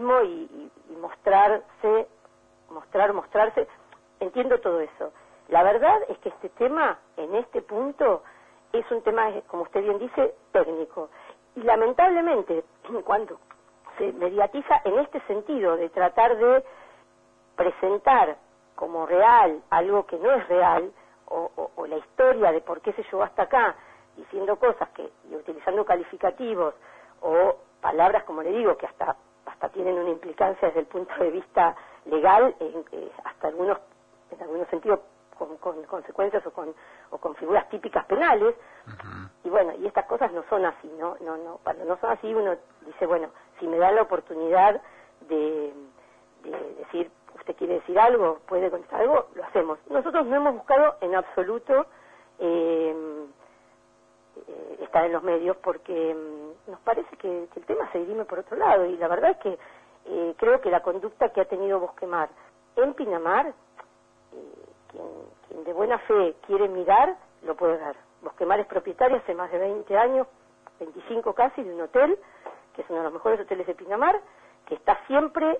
protagonismo y mostrarse. Entiendo todo eso. La verdad es que este tema, en este punto, es un tema, como usted bien dice, técnico. Y lamentablemente, cuando se mediatiza en este sentido de tratar de presentar como real algo que no es real, o la historia de por qué se llegó hasta acá, diciendo cosas y utilizando calificativos o palabras, como le digo, que hasta tienen una implicancia desde el punto de vista legal, hasta en algunos sentidos con consecuencias o con figuras típicas penales. Y bueno, y estas cosas no son así, no, cuando no son así uno dice, bueno, si me da la oportunidad de decir, usted quiere decir algo, puede contestar algo, lo hacemos. Nosotros no hemos buscado en absoluto estar en los medios porque nos parece que el tema se dirime por otro lado, y la verdad es que creo que la conducta que ha tenido Bosquemar en Pinamar, quien de buena fe quiere mirar, lo puede ver. Bosquemar es propietario hace más de 20 años, 25 casi, de un hotel, que es uno de los mejores hoteles de Pinamar, que está siempre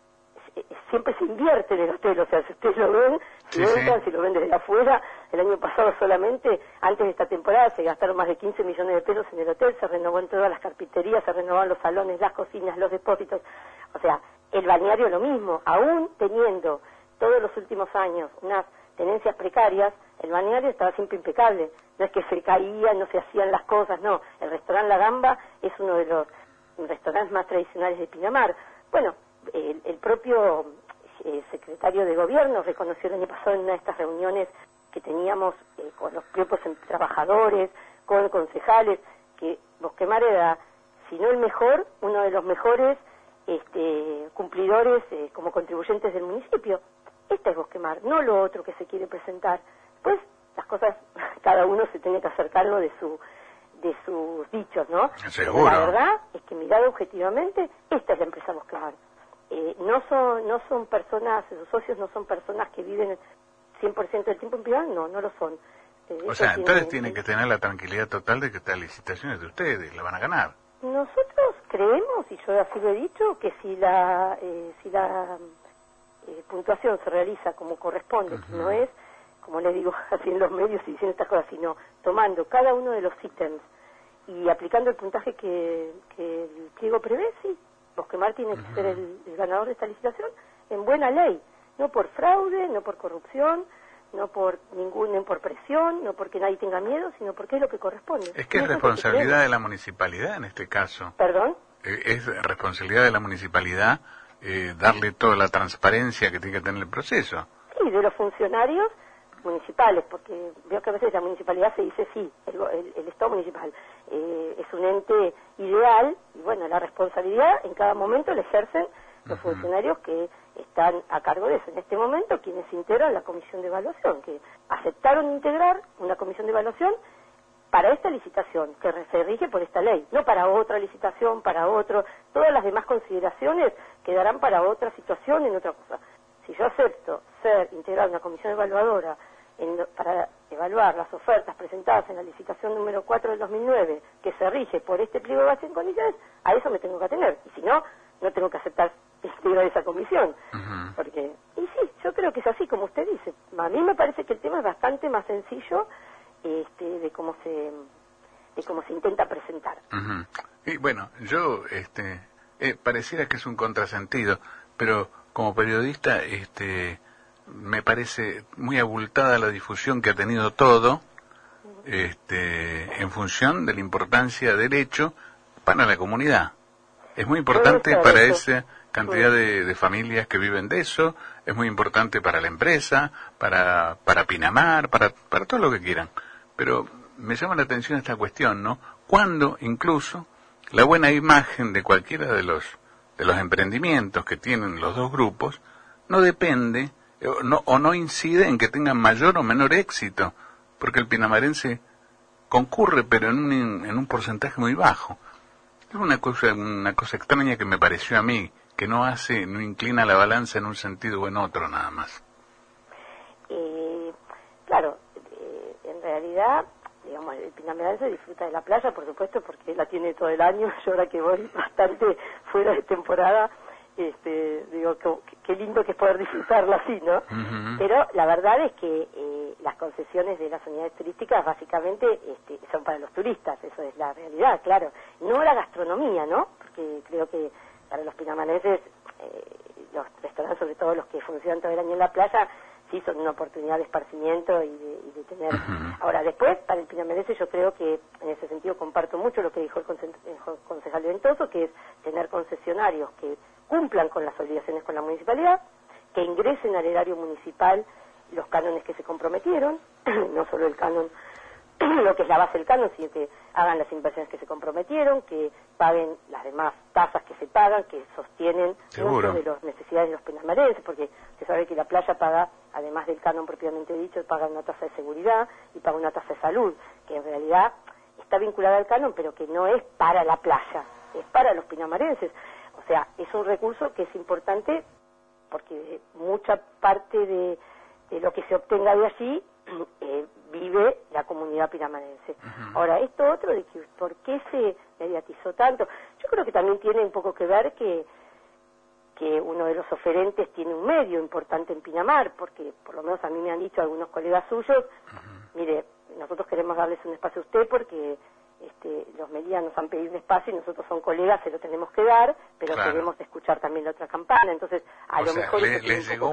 se invierte en el hotel, o sea, si ustedes lo ven, si entran, si lo ven desde afuera, el año pasado solamente, antes de esta temporada, se gastaron más de 15 millones de pesos en el hotel, se renovó en todas las carpinterías, se renovaron los salones, las cocinas, los depósitos, o sea, el balneario lo mismo, aún teniendo todos los últimos años unas tenencias precarias, el balneario estaba siempre impecable, no es que se caía, no se hacían las cosas, no, el restaurante La Gamba es uno de los restaurantes más tradicionales de Pinamar. Bueno, el propio secretario de gobierno reconoció el año pasado en una de estas reuniones que teníamos con los propios trabajadores, con concejales, que Bosquemar era, si no el mejor, uno de los mejores cumplidores como contribuyentes del municipio. Este es Bosquemar, no lo otro que se quiere presentar. Pues las cosas, cada uno se tiene que acercarlo de sus dichos, ¿no? Seguro. La verdad es que mirado objetivamente, esta es la empresa Bosquemar. No son personas, sus socios no son personas que viven 100% del tiempo en privado, no lo son. O sea, entonces tienen que tener la tranquilidad total de que estas licitaciones de ustedes la van a ganar. Nosotros creemos, y yo así lo he dicho, que si la puntuación se realiza como corresponde, que no es, como les digo, así en los medios y diciendo estas cosas, sino tomando cada uno de los ítems y aplicando el puntaje que el pliego prevé, sí, Bosquemar tiene que ser el ganador de esta licitación en buena ley, no por fraude, no por corrupción, no por por presión, no porque nadie tenga miedo, sino porque es lo que corresponde. Es que es responsabilidad de la municipalidad en este caso. ¿Perdón? Es responsabilidad de la municipalidad darle toda la transparencia que tiene que tener el proceso. Sí, de los funcionarios municipales, porque veo que a veces la municipalidad se dice sí, el Estado municipal es un ente ideal, y bueno, la responsabilidad en cada momento la ejercen los funcionarios que están a cargo de eso. En este momento, quienes integran la comisión de evaluación, que aceptaron integrar una comisión de evaluación para esta licitación, que se rige por esta ley, no para otra licitación, para otro, todas las demás consideraciones quedarán para otra situación, en otra cosa. Si yo acepto ser integrada en una comisión evaluadora para evaluar las ofertas presentadas en la licitación número 4 del 2009, que se rige por este pliego de bases en condiciones, a eso me tengo que atener, y si no, no tengo que aceptar integrar esa comisión. Porque, y sí, yo creo que es así como usted dice. A mí me parece que el tema es bastante más sencillo de cómo se intenta presentar. Y bueno, yo pareciera que es un contrasentido, pero como periodista me parece muy abultada la difusión que ha tenido todo en función de la importancia del hecho para la comunidad. Es muy importante para esa cantidad de familias que viven de eso, es muy importante para la empresa, para Pinamar, para todo lo que quieran. Pero me llama la atención esta cuestión, ¿no? Cuando incluso la buena imagen de cualquiera de los emprendimientos que tienen los dos grupos no depende o no incide en que tengan mayor o menor éxito, porque el pinamarense concurre, pero en un porcentaje muy bajo. Es una cosa extraña que me pareció a mí, que no inclina la balanza en un sentido o en otro nada más. Claro, en realidad, digamos, el pinamarense disfruta de la playa, por supuesto, porque la tiene todo el año. Yo ahora que voy bastante fuera de temporada, digo, qué lindo que es poder disfrutarla así, ¿no? Pero la verdad es que las concesiones de las unidades turísticas básicamente son para los turistas, eso es la realidad, claro. No la gastronomía, ¿no? Porque creo que para los pinamarenses, los restaurantes, sobre todo los que funcionan todo el año en la playa, sí son una oportunidad de esparcimiento y de tener... Ahora, después, para el pinamarense yo creo que en ese sentido comparto mucho lo que dijo el concejal Ventoso, que es tener concesionarios que cumplan con las obligaciones con la municipalidad, que ingresen al erario municipal los cánones que se comprometieron, no solo el canon, lo que es la base del canon, sino que hagan las inversiones que se comprometieron, que paguen las demás tasas que se pagan, que sostienen muchas de las necesidades de los pinamarenses, porque se sabe que la playa paga, además del canon propiamente dicho, paga una tasa de seguridad y paga una tasa de salud, que en realidad está vinculada al canon, pero que no es para la playa, es para los pinamarenses. O sea, es un recurso que es importante porque mucha parte de lo que se obtenga de allí vive la comunidad pinamarense. Ahora, esto otro de que por qué se mediatizó tanto, yo creo que también tiene un poco que ver que uno de los oferentes tiene un medio importante en Pinamar, porque por lo menos a mí me han dicho algunos colegas suyos, mire, nosotros queremos darles un espacio a usted porque los Melías nos han pedido un espacio y nosotros son colegas, se lo tenemos que dar, pero queremos escuchar también la otra campana, entonces a lo mejor les llegó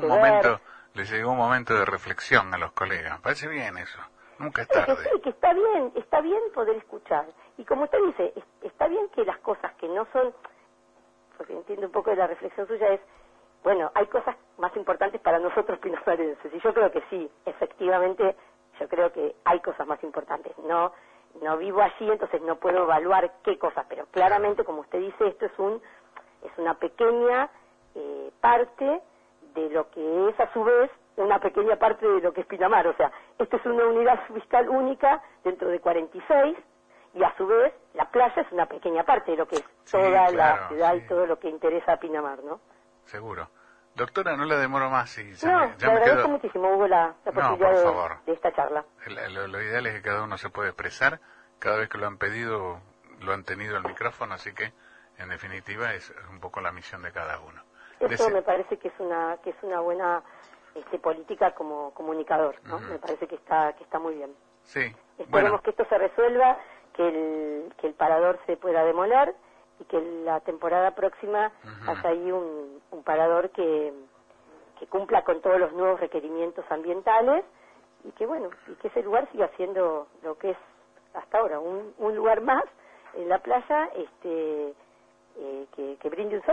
un momento de reflexión a los colegas. Parece bien eso, nunca es tarde. Sí, que está bien poder escuchar, y como usted dice, está bien que las cosas que no son, porque entiendo un poco de la reflexión suya, es bueno, hay cosas más importantes para nosotros pinamarenses, y yo creo que sí, efectivamente, yo creo que hay cosas más importantes. No vivo allí, entonces no puedo evaluar qué cosas, pero claramente, como usted dice, esto es una pequeña parte de lo que es, a su vez, una pequeña parte de lo que es Pinamar. O sea, esto es una unidad fiscal única dentro de 46, y a su vez la playa es una pequeña parte de lo que es toda la ciudad y todo lo que interesa a Pinamar, ¿no? Seguro. Doctora, no la demoro más. Le agradezco muchísimo, Hugo, la posibilidad de esta charla. Lo ideal es que cada uno se pueda expresar. Cada vez que lo han pedido, lo han tenido el micrófono, así que, en definitiva, es un poco la misión de cada uno. Eso me parece que es una buena política como comunicador, ¿no? Me parece que está muy bien. Sí. Esperemos que esto se resuelva, que el parador se pueda demoler, y que la temporada próxima haya ahí un parador que cumpla con todos los nuevos requerimientos ambientales, y que ese lugar siga siendo lo que es hasta ahora, un lugar más en la playa que brinde un